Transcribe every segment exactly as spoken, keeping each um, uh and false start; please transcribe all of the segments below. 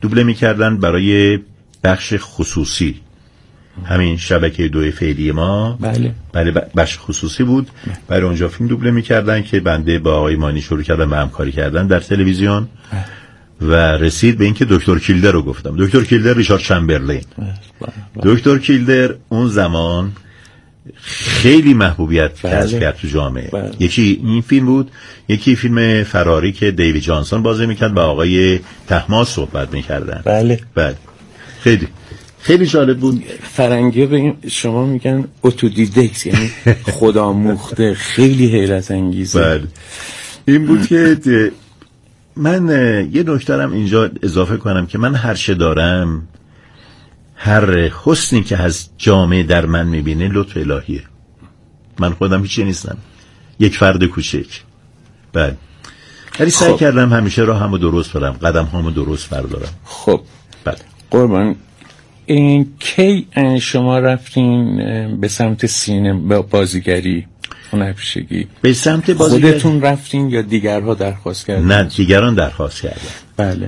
دوبله میکردن برای بخش خصوصی، همین شبکه دو فعلی ما. بله بله بخش خصوصی بود، برای اونجا فیلم دوبله میکردن که بنده با آقای مانی شروع کردم به همکاری کردن در تلویزیون و رسید به اینکه دکتر کیلدر رو گفتم. دکتر کیلدر ریچارد چمبرلین. دکتر کیلدر اون زمان خیلی محبوبیت کسب کرد تو جامعه. بله. یکی این فیلم بود، یکی فیلم فراری که دیوید جانسون بازی میکرد و آقای طهماسب صحبت میکردن. بله بله خیلی خیلی جالب بود. فرنگی به این شما میگن اتودیدکت، یعنی خودآموخته. خیلی حیرت انگیزه. بله این بود که من یه نکته‌ام اینجا اضافه کنم که من هر چه دارم، هر حسنی که از جامعه در من میبینه لطف الهیه. من خودم هیچی نیستم، یک فرد کوچک. بله ولی سعی خب. کردم همیشه راهمو درست برم، قدم‌هامو درست بردارم. خب بله قربان، این کی شما رفتین به سمت سینما بازیگری، هنرپیشگی؟ به سمت بازیگری خودتون رفتین یا دیگرها درخواست کردن؟ نه دیگران درخواست کردن. بله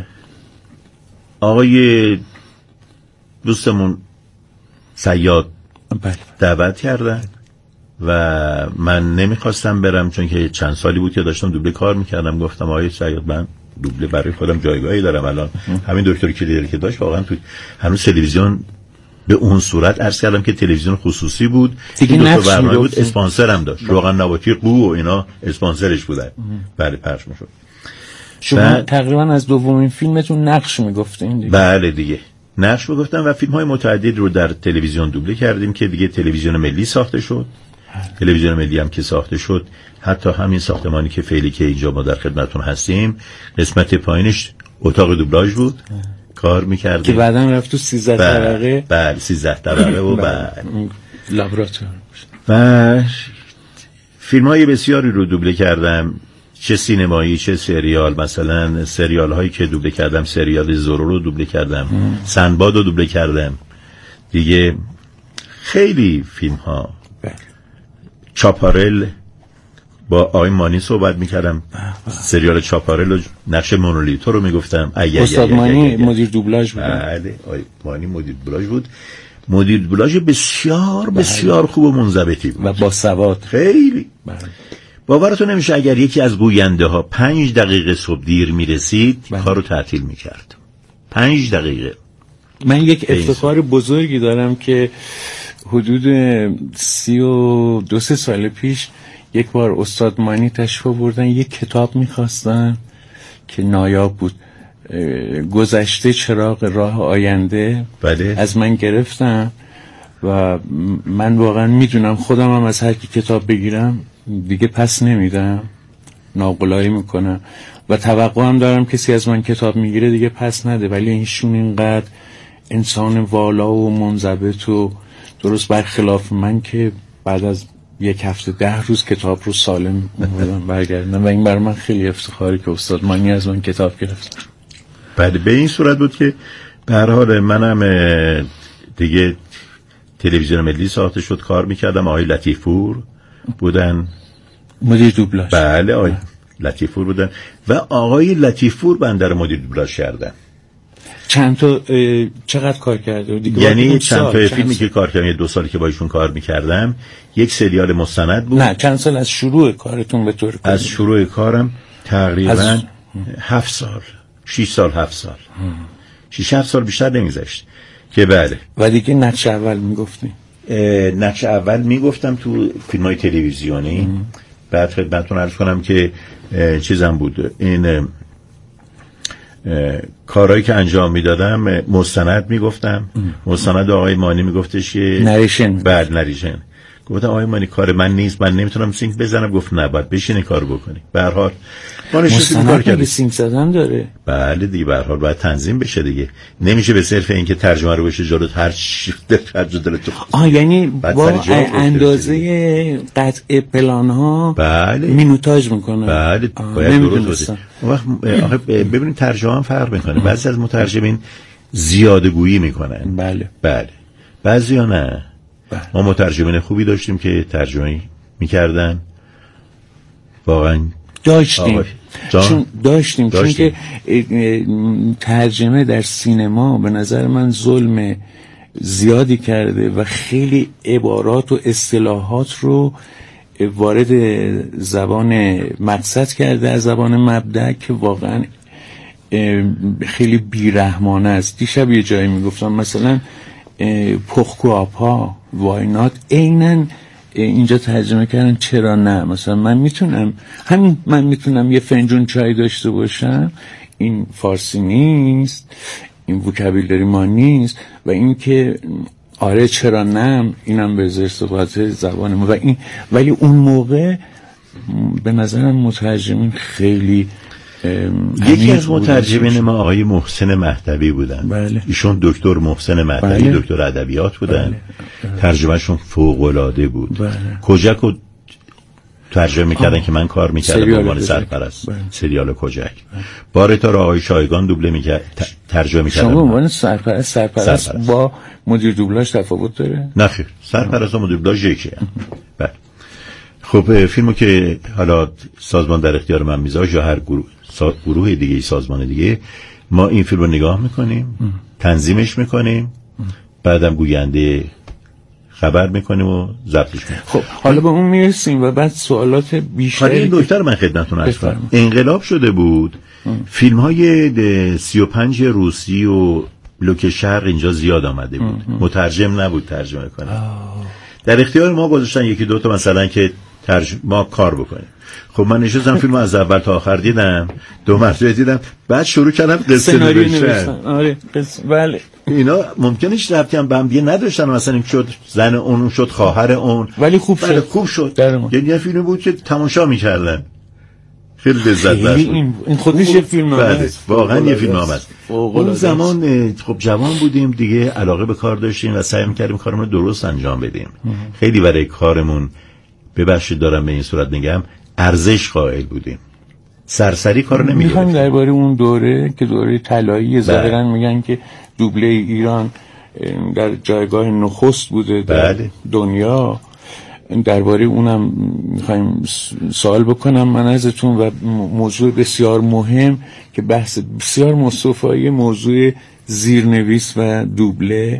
آقای دوستمون صیاد بله دعوت کردن و من نمیخواستم برم چون که چند سالی بود که داشتم دوبله کار میکردم. گفتم آقای صیاد من دوبله برای خودم جایگاهی دارم الان. همین دکتر کلیدر که داشت واقعا تو هنوز تلویزیون به اون صورت عرض کردم که تلویزیون خصوصی بود دیگه، دو تا برنامه بود، اسپانسر هم داشت، روغن نباتی قو و اینا اسپانسرش بودن. بله پخش میشد. شما و... تقریبا از دومین فیلمتون نقش میگفتین دیگه؟ بله دیگه نقش میگفتم و فیلم های متعدد رو در تلویزیون دوبله کردیم که دیگه تلویزیون ملی ساخته شد. تلویزیون ملی هم که ساخته شد، حتی همین ساختمانی که فعلی که اینجا ما در خدمتون هستیم قسمت پایینش اتاق دوبلاژ بود. کار میکردیم که بعداً رفت تو سیزده طبقه. بله سیزده طبقه و بعد لابراتوار و فیلم های بسیاری رو دوبله کردم، چه سینمایی چه سریال. مثلا سریال هایی که دوبله کردم، سریال زورو رو دوبله کردم، سنباد رو دوبله کردم دیگه. خیلی فیلم ها. چاپارل با آقای مانی صحبت میکردم، سریال چاپارل رو نقش مونولیتو رو میگفتم. استاد مانی مدیر دوبلاژ بود. بله آقای مانی مدیر دوبلاژ بود، مدیر دوبلاژ بسیار بسیار خوب و منضبطی بود و با سواد. خیلی باورتون نمیشه اگر یکی از گوینده ها پنج دقیقه صبح دیر میرسید کارو تعطیل میکرد. پنج دقیقه. من یک افتخار بزرگی دارم که حدود سی و دو سه سال پیش یک بار استاد مانی تشریف آوردن، یک کتاب میخواستن که نایاب بود، گذشته چراغ راه آینده. بله. از من گرفتم و من واقعا میدونم خودم هم از هر کی کتاب بگیرم دیگه پس نمیدم، ناقلایی میکنم و توقع هم دارم کسی از من کتاب میگیره دیگه پس نده. ولی اینشون اینقدر انسان والا و منضبط و درست برخلاف من که بعد از یک هفته ده روز کتاب رو سالم برگردن و این بر من خیلی افتخاری که استاد مانی از من کتاب گرفتن. بعد به این صورت بود که به هر حال منم دیگه تلویزیون ملی ساخته شد، کار میکردم. آقای لطیفپور بودن مدیر دوبلاژ. بله آقای لطیفپور بودن و آقای لطیفپور بنده رو مدیر دوبلاژ کردن. چند تا چقدر کار کرده دیگه؟ یعنی چند تا فیلمی که کار کردم، یه دو سالی که با ایشون کار میکردم. یک سریال مستند بود. نه چند سال از شروع کارتون به طور از شروع کارم تقریبا از... هفت سال شش سال هفت سال شش هفت سال بیشتر نمیگذشت که بله. و دیگه نقش اول میگفتی؟ نقش اول میگفتم تو فیلم‌های تلویزیونی. ام. بعد خدمتتون عرض کنم که چیزم بود، این کارهایی که انجام میدادم مستند میگفتم. مستند آقای مانی میگفتش که نریشن. بعد نریشن گفتم آقای مانی کار من نیست، من نمیتونم سینک بزنم. گفت نه باید بشینی کارو بکنی. به هر حال ما نشستیم کار کردیم. سینک زدن داره. بله دیگه به هر حال باید تنظیم بشه دیگه، نمیشه به صرف اینکه ترجمه رو بشه جلوت هر شیفت ترجمه دلت. آه یعنی با اندازه قطع پلان ها بله مینوتاژ میکنه. بله باید درست باشه. وقت آخه ببینید ترجمه هم فرق میکنه. بعضی از مترجمین زیاده گویی میکنن. بله بله بعضیا نه. بله. ما مترجمین خوبی داشتیم که ترجمه میکردن واقعا داشتیم چون داشتیم, داشتیم. چون که ترجمه در سینما به نظر من ظلم زیادی کرده و خیلی عبارات و اصطلاحات رو وارد زبان مقصد کرده از زبان مبدأ که واقعا خیلی بیرحمانه است. دیشب یه جایی میگفتم مثلا پخکوآپا واینات اینن اینجا ترجمه کردن چرا نه. مثلا من میتونم همین من میتونم یه فنجون چای داشته باشم، این فارسی نیست، این وکابولری ما نیست، و این که آره چرا نه اینم به ارتباط زبان ما و این. ولی اون موقع به نظرم مترجمین خیلی یکی از مترجمین ما آقای محسن مهدوی بودن. بله. ایشون دکتر محسن مهدوی، بله. دکتر ادبیات بودن. بله. ترجمهشون فوق العاده بود. بله. کجک رو ترجمه میکردن که من کار میکردم به عنوان سرپرست. بله. سریال کجک. بله. بارتا رو آقای شایگان دوبله میکرد، ترجمه میکردن. شما به عنوان سرپرست سرپرست, سرپرست با مدیر دوبلاژ تفاوت داره؟ نه خیر، سرپرست و مدیر دوبلاژ یکیه. بله. خب فیلمو که حالا سازمان در اختیار من میذاره یا هر گروه سا... گروه دیگه سازمان دیگه، ما این فیلم رو نگاه میکنیم، ام. تنظیمش میکنیم، ام. بعدم گوینده خبر میکنیم و ضبطش میکنیم. خب حالا به اون میرسیم و بعد سوالات بیشتری. حالا این دکتر من خدمتتون عرض کنم انقلاب شده بود، فیلم های سی و پنج روسی و بلوک شرق اینجا زیاد آمده بود، ام. مترجم نبود ترجمه کنه. آه. در اختیار ما گذاشتن یکی دوتا مثلا که ترجمه ما کار بکنیم. خب من نشستم فیلمو از اول تا آخر دیدم، دو مرتبه دیدم، بعد شروع کردم قصه نوشتن. آره قصه بله. اینا ممکنه ربطی هم به هم دیگه نداشتن، مثلا این شد زن اون شد خواهر اون، ولی خوب بله شد. خوب شد. یعنی یه فیلمی بود که تماشا می‌کردن. خیلی لذت بخش. این این خودش یه فیلمنامه است. واقعا یه فیلمنامه است. اون زمان خب جوان بودیم دیگه، علاقه به کار داشتیم و سعی می‌کردیم کارمون رو درست انجام بدیم. خیلی برای کارمون ببخشید دارم به این صورت میگم ارزش قائل بودیم. سرسری کارو نمی‌گرفتیم. میخوام درباره اون دوره که دوره طلایی ظاهرا میگن که دوبله ایران در جایگاه نخست بوده در بله. دنیا، درباره اونم میخوایم سوال بکنم من ازتون، و موضوع بسیار مهم که بحث بسیار مصطفی موضوع زیرنویس و دوبله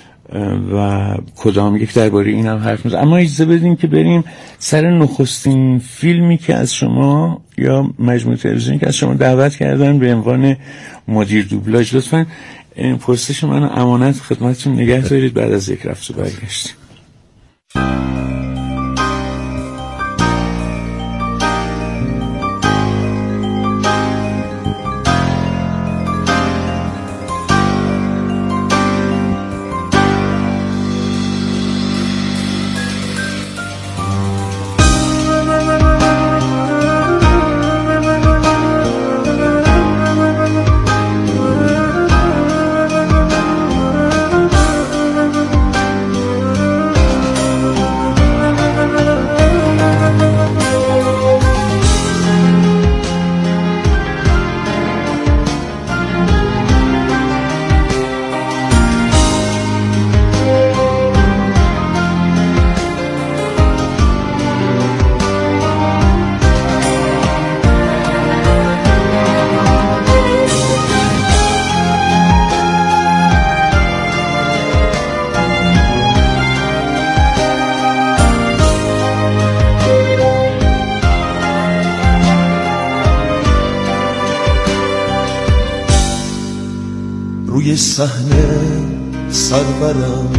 و کدام یک درباره این هم حرف میزنم. اما اجازه بدین که بریم سر نخستین فیلمی که از شما یا مجموعه تلویزیونی که از شما دعوت کردن به عنوان مدیر دوبلاژ. لطفاً پرسش منو امانت خدمتتون نگه دارید، بعد از یک رفت و برگشتیم. روی صحنه سربرم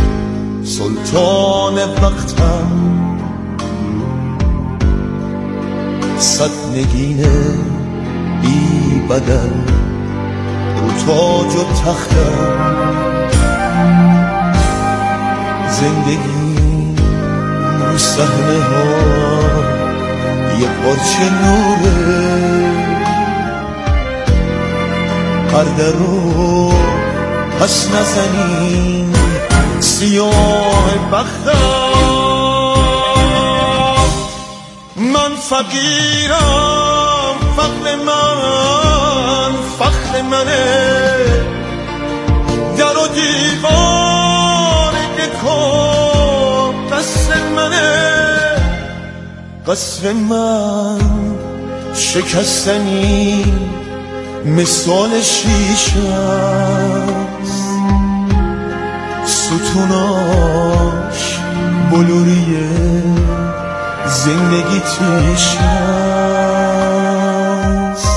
سلطان وقتم، صد نگین بی بدل رو تاج و تختم، زندگی رو صحنه ها یه پارچه نوره، پرده رو پس نزنین سیاه بختم، من فقیرم فقر من فخر منه، در و دیوار کن قصر منه، قصر من شکستنی مثال شیشه است، ستوناش بلوریه زندگی تیشه است.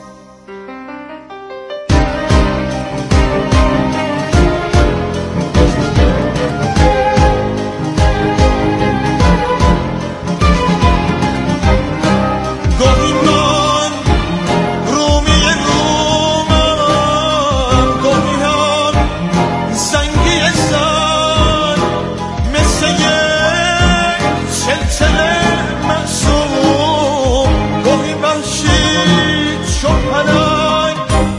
گاهی من رومی رومم، گاهی هم زنگی زن، مثل یک چلچله معصوم، گاهی وحشی چو پلنگ.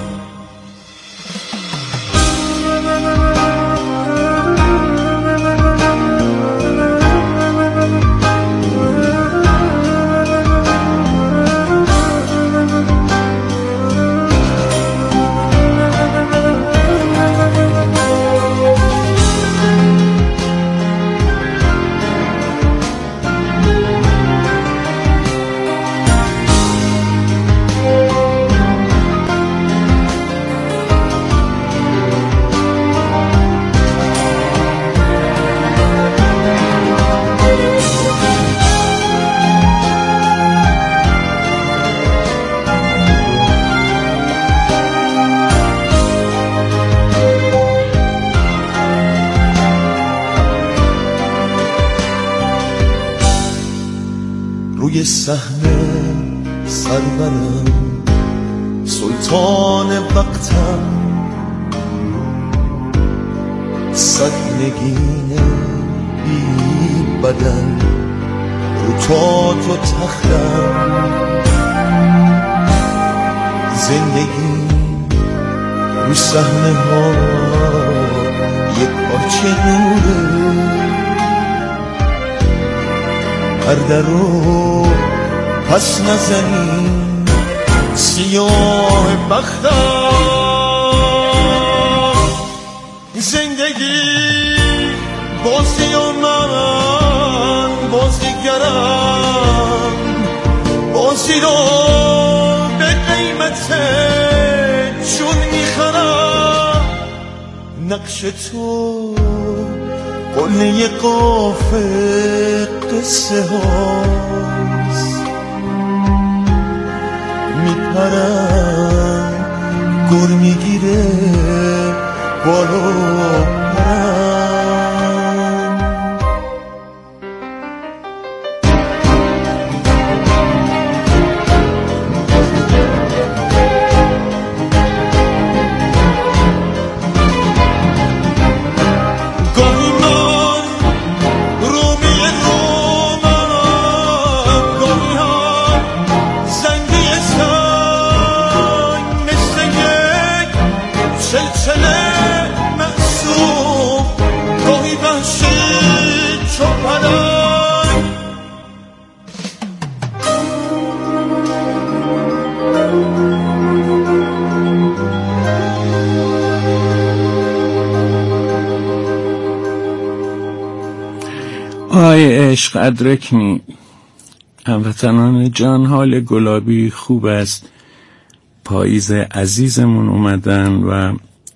روی صحنه سرورم، سلطان وقتم، صد نگین بی بدن رو تاج و تختم. زندگی رو صحنه ها یک پارچه نوره، پرده رو پس نزنیم سیاه بختم. زندگی بازی و من بازیگرم، بازی رو به قیمت چون میخرم. نقش تو قله قاف قصه هاست، میپرم گر میگیره بالا پرم. آی عشق ادرکنی، هموطنان جان، حال گلابی خوب است. پاییز عزیزمون اومدن و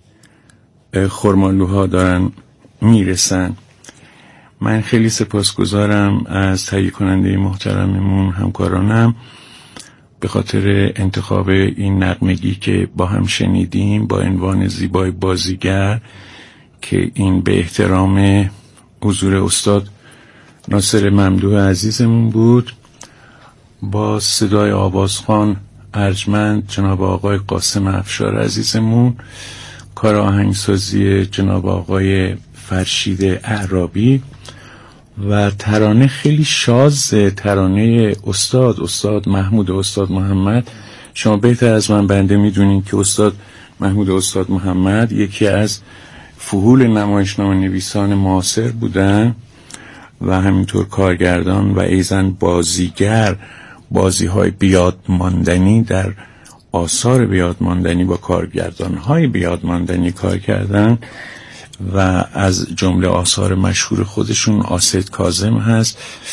خرمالوها دارن میرسن. من خیلی سپاسگزارم از تهیه کننده محترممون، همکارانم، به خاطر انتخاب این نغمگی که با هم شنیدیم با عنوان زیبای بازیگر، که این به احترام حضور استاد ناصر ممدوح عزیزمون بود، با صدای آوازخوان ارجمند جناب آقای قاسم افشار عزیزمون، کار آهنگسازی جناب آقای فرشید اعرابی و ترانه خیلی شاز، ترانه استاد استاد محمود استاد محمد. شما بهتر از من بنده میدونین که استاد محمود استاد محمد یکی از فحول نمایشنامه نویسان معاصر بودن و همینطور کارگردان و ایزن بازیگر، بازی های بیاد ماندنی در آثار بیاد ماندنی با کارگردان های بیاد ماندنی کار کردن و از جمله آثار مشهور خودشون آسد کاظم هست.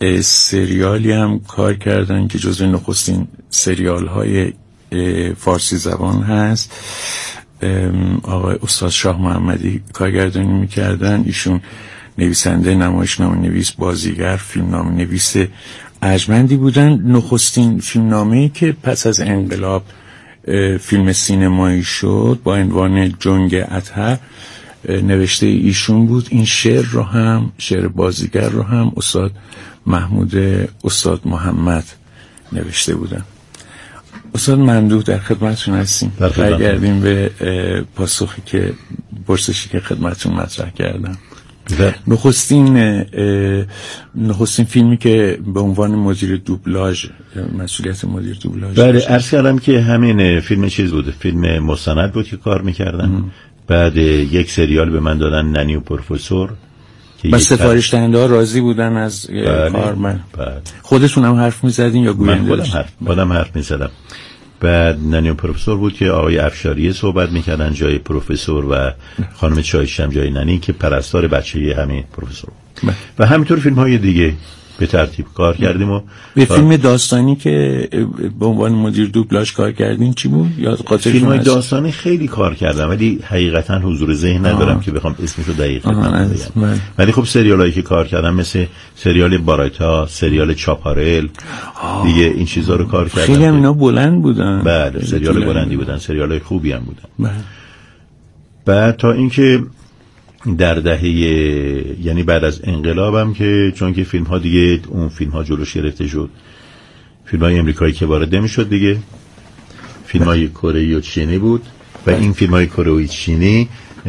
سریالی هم کار کردن که جزو نخستین سریال های فارسی زبان هست. آقای استاد شاه محمدی کارگردانی میکردن. ایشون نویسنده، نمایشنامه نویس، بازیگر، فیلمنامه نویس ارجمندی بودن. نخستین فیلمنامه‌ای که پس از انقلاب فیلم سینمایی شد با عنوان جنگ اطهر نوشته ایشون بود. این شعر رو هم، شعر بازیگر رو هم استاد محمود استاد محمد نوشته بودن. استاد ممدوح در خدمتتون هستیم. برگردیم به پاسخی که پرسشی که خدمتتون مطرح کردم. نخستین نخستین فیلمی که به عنوان مدیر دوبلاژ، مسئولیت مدیر دوبلاژ، بله عرض کردم که همین فیلم چیز بود، فیلم مستند بود که کار میکردن. بعد یک سریال به من دادن، ننی و پروفسور، و سفارش دهنده ها راضی بودن از کار من. خودتون هم حرف میزدین یا گوینده؟ من خودم حرف, خودم حرف میزدم. بعد ننی و پروفسور بود که آقای افشاریه صحبت میکردن جای پروفسور و خانم چایشی هم جای ننی که پرستار بچه همین پروفسور بود. و همینطور فیلم های دیگه به ترتیب کار کردیم. و به فیلم داستانی که به عنوان مدیر دوبلاژ کار کردین چی بود؟ یا قاطع فیلم های داستانی خیلی کار کردم ولی حقیقتا حضور ذهن ندارم که بخوام اسمشو دقیق بگم. ولی خب سریالایی که کار کردم مثل سریال بارایتا، سریال چاپارل دیگه این چیزا رو کار کردم. خیلی هم اینا بلند بودن. بله سریال بلندی بودن، سریالای خوبی هم بودن. بعد تا اینکه در دهه، یعنی بعد از انقلابم که چون که فیلم ها دیگه اون فیلم ها جلوش گرفته شد، فیلم های امریکایی که وارد نمیشد دیگه، فیلم های کره و چینی بود و این فیلم های کره و چینی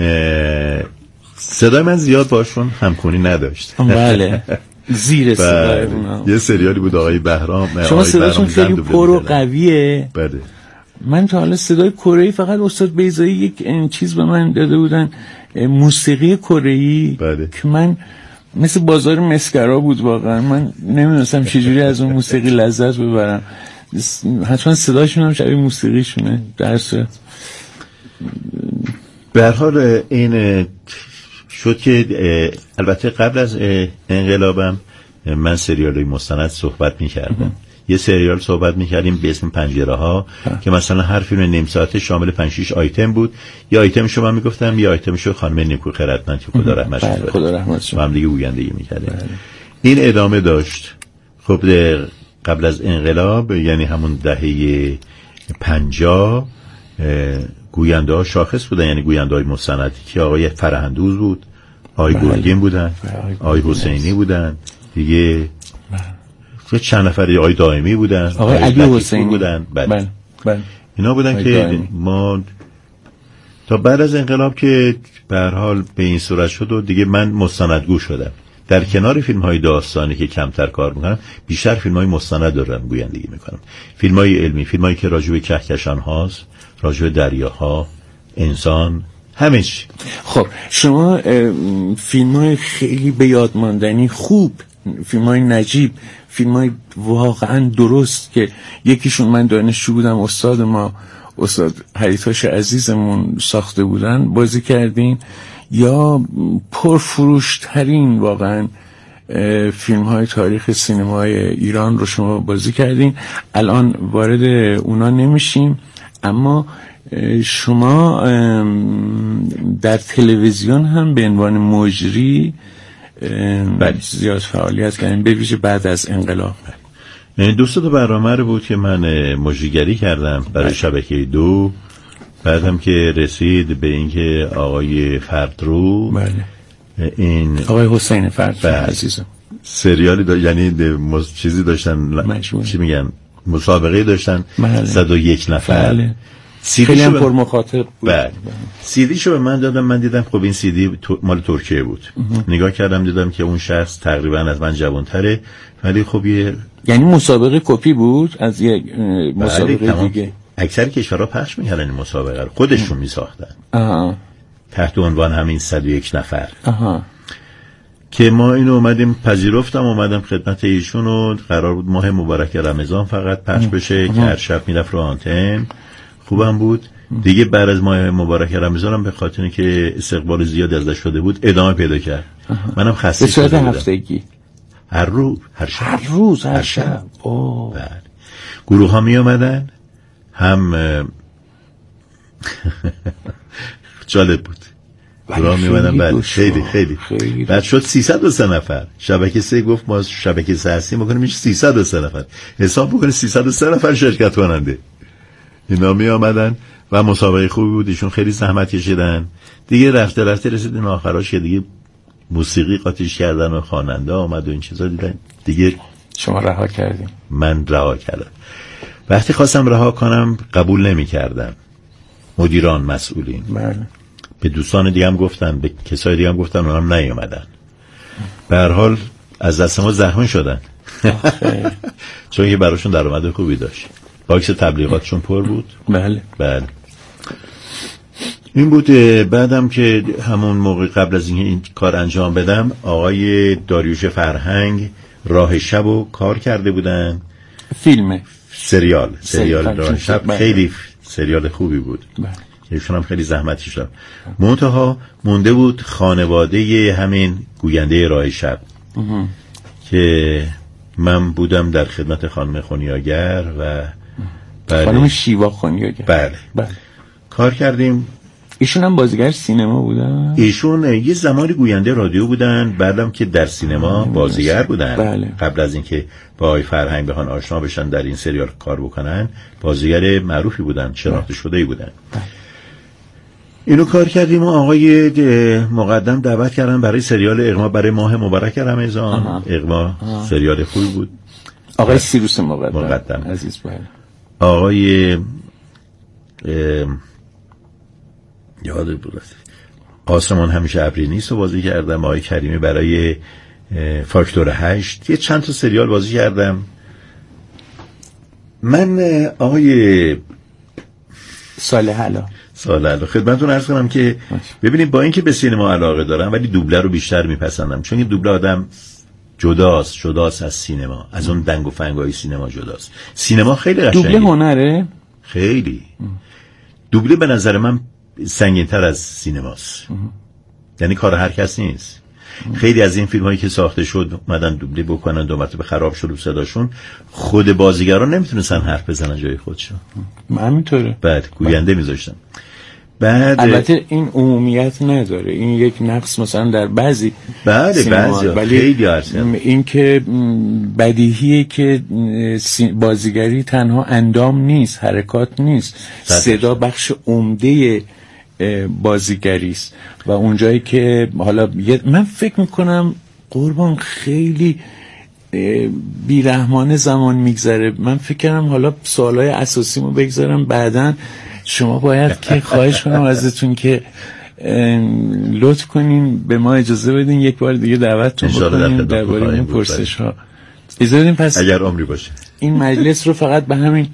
صدای من زیاد باشون همخونی نداشت. بله زیر صدای اونا. یه سریالی بود آقای بهرام، شما صداشون خیلی پر و قویه. بله من تا حالا صدای کره‌ای فقط استاد بیضایی یک این چیز به من داده بودن، موسیقی کره‌ای که من مثل بازار مسکرا بود واقعا. من نمی‌دونستم چجوری از اون موسیقی لذت ببرم. حتما صداشون هم شبیه موسیقیشونه. در صورت به هر حال این شد که البته قبل از انقلابم من سریال‌های مستند صحبت می‌کردم. یه سریال صحبت می‌کردیم به اسم پنجره ها که مثلا هر فیلم نیم ساعته شامل پنج شش آیتم بود. یه آیتمشو من میگفتم، یه آیتمشو خانم نیکو خیرتمند که خدا رحمتش کنه خدا رحمتش کنه هم دیگه گویندگی می‌کردیم. این ادامه داشت. خب قبل از انقلاب یعنی همون دهه پنجاه گوینده ها شاخص بودن، یعنی گوینده های مستندی که آقای فرهندوز بود، آقای گرگین بودن، آقای حسینی بودن دیگه، چند نفری آقای دائمی بودن، آقای علی حسینی بودن. بله بله اینا بودن که دائمی. ما تا بعد از انقلاب که به هر حال به این صورت شد و دیگه من مستندگو شدم. در کنار فیلم های داستانی که کمتر کار میکنم، بیشتر فیلم های مستند دارم گویندگی میکنم. فیلم های علمی، فیلم هایی که راجع به کهکشان هاست، راجع به دریاها، انسان، همه چی. خب شما فیلم های خیلی به یاد ماندنی خوب، فیلم های نجیب، فیلم های واقعا درست که یکیشون من دانشجو بودم، استاد ما استاد حریتاش عزیزمون ساخته بودن، بازی کردین، یا پرفروش ترین واقعا فیلم های تاریخ سینمای ایران رو شما بازی کردین. الان وارد اونا نمیشیم، اما شما در تلویزیون هم به عنوان مجری زیاد فعالیت کردین، به ویژه بعد از انقلاب. دوست تا برنامه رو بود که من مجریگری کردم برای شبکه دو. بعدم که رسید به اینکه آقای فردرو، بله این آقای حسین فردرو عزیزم سریالی دا... یعنی مز... چیزی داشتن مجموعه. چی میگن، مسابقه داشتن، بله. صد و یک نفر. بله. خیلی هم پر مخاطب بود. بله. سیدی شو به من دادم، من دیدم خب این سیدی تو... مال ترکیه بود. اه. نگاه کردم دیدم که اون شخص تقریبا از من جوان‌تره، ولی خب یه یعنی مسابقه کپی بود از یک مسابقه بله. دیگه. اکثر کشورها پخش می‌کردن این مسابقه رو، خودشون می‌ساختن. آها. تحت عنوان همین صد و یک نفر. آها. که ما اینو اومدیم پذیرفتم، اومدم خدمت ایشون و قرار بود ماه مبارک رمضان فقط پخش بشه که هر شب میرفت رو آنتن. خوبم بود دیگه. بعد از ماه مبارک رمضان هم به خاطر اینکه استقبال زیاد ازش شده بود ادامه پیدا کرد. منم خسته شده بودم. هفتگی هر روز هر شب هر روز هر شب. اوه. بله. گروه ها می آمدن، هم جالب بود. گروه می آمدن، بله خیلی خیلی, خیلی. بعد شد سیصد و سه نفر. شبکه سه گفت ما شبکه سه هستیم بکنیم میشه سیصد و سه نفر. حساب بکنید سیصد و سه نفر شرکت کننده. اینا می آمدن و مسابقه خوبی بود. ایشون خیلی زحمت کشیدن دیگه. رفته رفته رسیدن آخراش که دیگه موسیقی قاطیش کردن و خواننده آمد و این چیزا دیدن دیگه. شما رها کردیم؟ من رها کردم. وقتی خواستم رها کنم قبول نمی کردم مدیران مسئولین. بله. به دوستان دیگه هم گفتم، به کسای دیگه هم گفتم، اونم نیومدن. به هر حال از دست ما زحمت شدن چون که براشون درآمد خوبی داشت. باکس تبلیغاتشون پر بود. بله بله. این بود. بعدم که همون موقع قبل از اینکه این کار انجام بدم آقای داریوش فرهنگ راه شب رو کار کرده بودن. فیلم سریال سریال راه شب. بله. خیلی سریال خوبی بود. بله. ایشون هم خیلی زحمتی شد. منتها مونده بود خانواده همین گوینده راه شب که من بودم در خدمت خانم خونیاگر و بله. خانم شیوا خونیاگر. بله. بله. کار کردیم. ایشون هم بازیگر سینما بودن. ایشون یه زمانی گوینده رادیو بودن، بعدم که در سینما بازیگر بودن. بله. قبل از اینکه با آقای فرهنگ بخوان آشنا بشن در این سریال کار بکنن بازیگر معروفی بودن، شناخته شده‌ای بودن. بله. اینو کار کردیم و آقای مقدم دعوت کردن برای سریال اقما، برای ماه مبارک رمضان. اقما آها. سریال خوبی بود. آقای سیروس مقدم, مقدم. عزیز. بله. آقای یاد بود آسمان همیشه ابری نیست رو بازی کردم. آقای کریمی برای فاکتور هشت. یه چند تا سریال بازی کردم. من آقای صالح علا صالح علا خدمتتون عرض کنم که ببینید با اینکه به سینما علاقه دارم ولی دوبله رو بیشتر میپسندم، چون این دوبله آدم جداست جداست از سینما، از اون دنگ و فنگای سینما جداست. سینما خیلی قشنگه. دوبله هنره خیلی. دوبله به نظر من سنگین‌تر از سینماست. یعنی کار هر کس نیست. خیلی از این فیلم هایی که ساخته شد اومدن دوبله بکنن، دو مرتبه خراب شد صداشون. خود بازیگران نمیتونستن حرف بزنن جای خودشون. همینطوره. بعد گوینده میذاشتن. بعد البته این عمومیت نداره، این یک نقص مثلا در بعضی بله بعضی خیلی هستن. این که بدیهیه که بازیگری تنها اندام نیست، حرکات نیست، صدا بخش عمده بازیگری است و اونجایی که حالا من فکر میکنم قربان خیلی بیرحمانه زمان میگذره. من فکر کنم حالا سوالای اساسیمو بگذارم بعدن. شما باید که خواهش کنم ازتون که لطف کنین به ما اجازه بدین یک بار دیگه دعوتتون بکنیم درباره این پرسش ها. اجازه بدین پس اگر عمری باشه این مجلس رو فقط به همین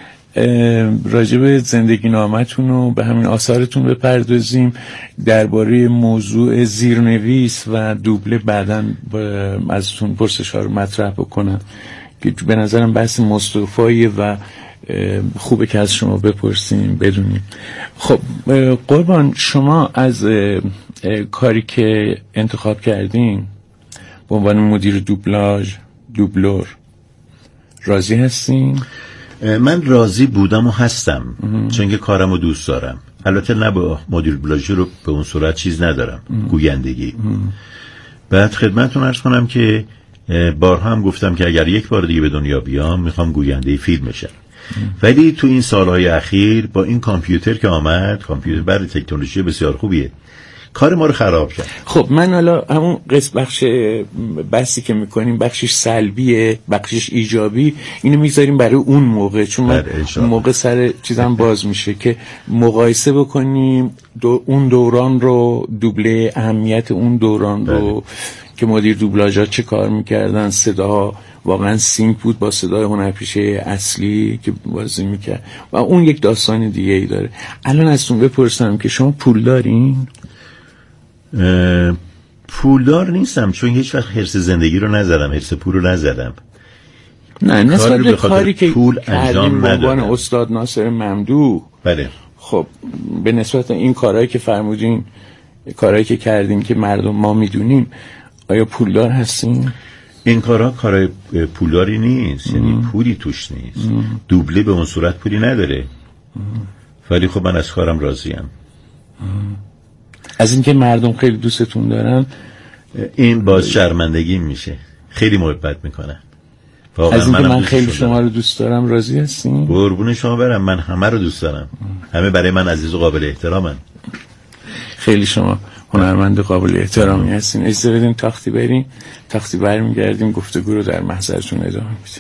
راجب زندگی نامتون و به همین آثارتون بپردازیم. درباره موضوع زیرنویس و دوبله بعدن ازتون پرسش ها رو مطرح بکنم که به نظرم بحث مصطفایی و خوبه که از شما بپرسیم بدونیم. خب قربان، شما از کاری که انتخاب کردین به عنوان مدیر دوبلاژ دوبلور راضی هستین؟ من راضی بودم و هستم اه. چون که کارم رو دوست دارم. البته نه با مدیر دوبلاژی رو به اون صورت چیز ندارم، گویندگی. بعد خدمتتون عرض کنم که بارها هم گفتم که اگر یک بار دیگه به دنیا بیام میخوام گوینده فیلم بشم. ولی تو این سالهای اخیر با این کامپیوتر که آمد، کامپیوتر برای تکنولوژی بسیار خوبیه، کار ما رو خراب کرد. خب من حالا همون قسم بخش بحثی که میکنیم بخشش سلبیه بخشش ایجابی، اینو میذاریم برای اون موقع، چون من اون موقع سر چیزم باز میشه که مقایسه بکنیم دو اون دوران رو، دوبله اهمیت اون دوران رو بله. که مدیر دوبلاژها چه کار میکردن، صدا واقعا سینک بود با صدای هنرپیشه اصلی که بازی میکرد و اون یک داستان دیگه ای داره. الان ازتون بپرسم که شما پول دارین؟ پولدار نیستم، چون هیچ وقت حرص زندگی رو نزدم، حرص پول رو نزدم. نه نسبت به کاری که پول انجام ندادم. استاد ناصر ممدوح بله. خب به نسبت این کارهایی که فرمودین، کارهایی که کردین که مردم ما میدونیم، آیا پولدار هستین؟ این کارها کارهای پولداری نیست، یعنی پولی توش نیست، دوبله به اون صورت پولی نداره، ولی خب من از کارم راضیم. از اینکه مردم خیلی دوستتون دارن این باز شرمندگی میشه، خیلی محبت میکنن. از اینکه من خیلی شما رو دوست دارم راضی هستین؟ قربون شما برم، من همه رو دوست دارم، همه برای من عزیز و قابل احترامن. خیلی شما هنرمند قابل احترامی هستین. اجازه بدین تاختی بریم، تاختی برمیگردیم گفتگو رو در محضرتون ادامه میدیم.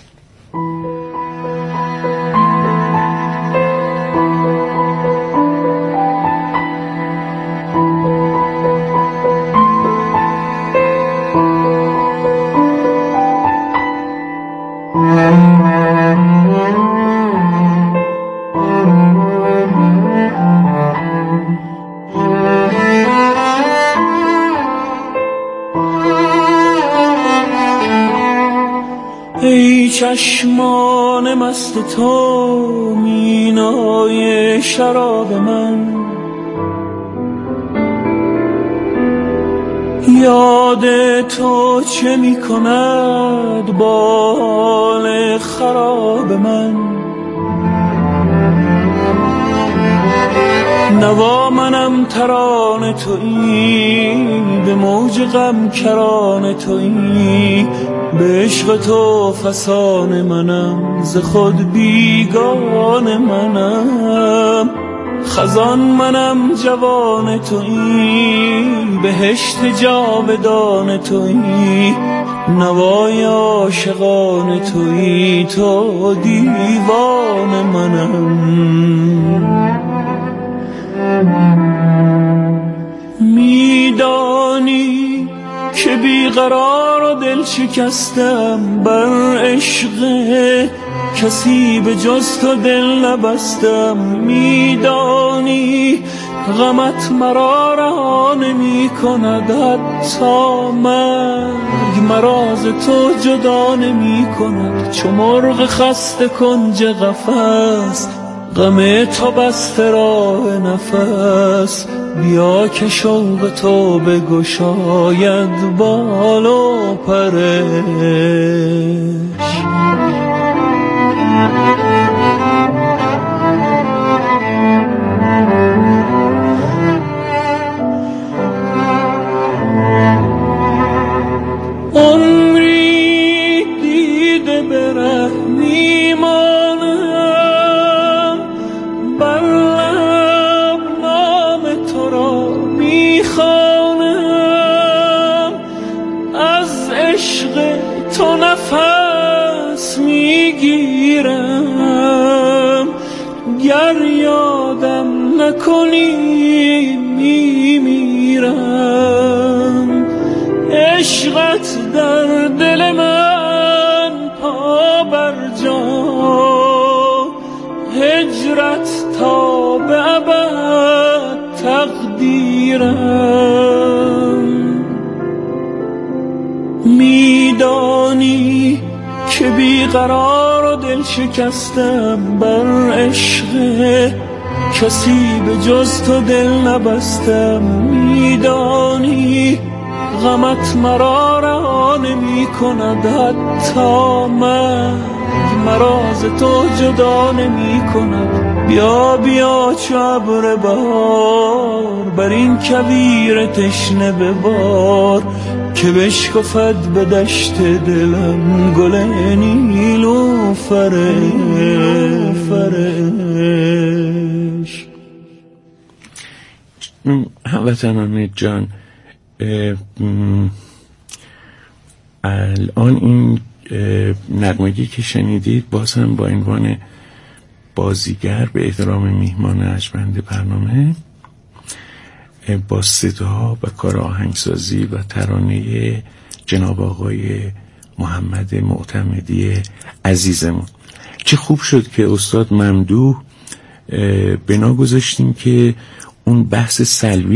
ای چشمان مست تو مینای شراب من، یاد تو چه می کند با حال خراب من. نوا منم ترانه تویی، به موج غم کرانه تویی، به عشق تو فسانه منم، ز خود بیگانه منم. خزان منم جوان تویی، بهشت جاودان تویی، نوای عاشقان تویی، تو دیوان منم. میدانی که بیقرار و دل شکستم، بر عشق کسی به جز تو دل نبستم. میدانی غمت مرا رها نمی کند، حتی مرگ مرا ز تو جدا نمی کند. چو مرغ خسته کنج قفس، غم تو بسته راه نفس. بیا که شوق تو بگشاید بال و پرش. عمری دیده به ره میمانم، بر لب نام تو را میخوانم. از عشق تو نفس میگیرم، گر یادم نکنی میمیرم. عشقت در دل من پا بر جا، هجرت تا به ابد تقدیرم. میدانی که بیقرار و دل شکستم، بر عشق کسی به جز تو دل نبستم. میدانی غمت مرا رها نمی کند، حتی مرگ مرا ز تو جدا نمی کند. بیا بیا چو ابر بهار، بر این کویر تشنه ببار، که بشکفد به دشت دلم گل نیلوفرش. هموطنان جان، الان این نغمگی که شنیدید باز هم با عنوان بازیگر به احترام میهمان ارجمند برنامه، با صدا و کار آهنگسازی و ترانه جناب آقای محمد معتمدی عزیزمون. چه خوب شد که استاد ممدوح بنا گذاشتیم که اون بحث سلبی